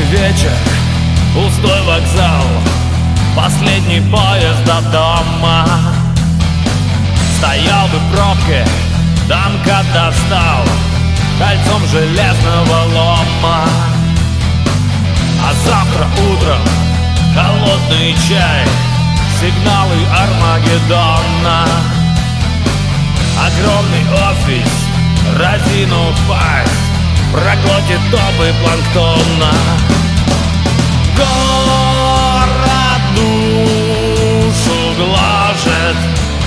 вечер, пустой вокзал, последний поезд до дома. Стоял бы в пробке, дамка достал кольцом железного лома. А завтра утром холодный чай, сигналы Армагеддона. Огромный офис, разинув пасть, проглотит топы планктона. Город душу гложет.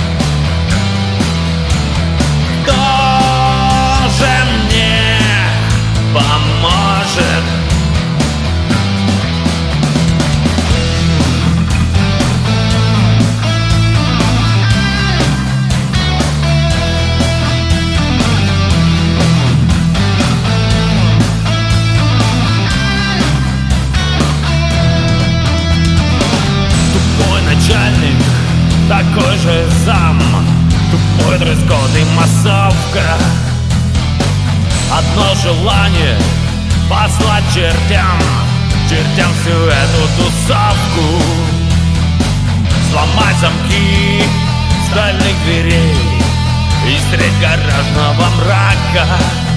Кто же мне поможет? Начальник, такой же зам, тупой дресс-код и массовка. Одно желание — послать чертям всю эту тусовку. Сломать замки стальных дверей и средь гаражного мрака.